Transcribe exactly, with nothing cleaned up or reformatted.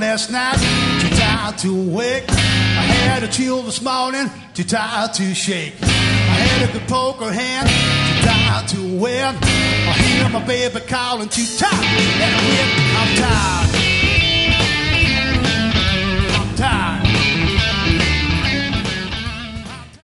last night, too tired to wake. I had a chill this morning, too tired to shake. I had a good poker hand, too tired to win. I hear my baby calling, too tired and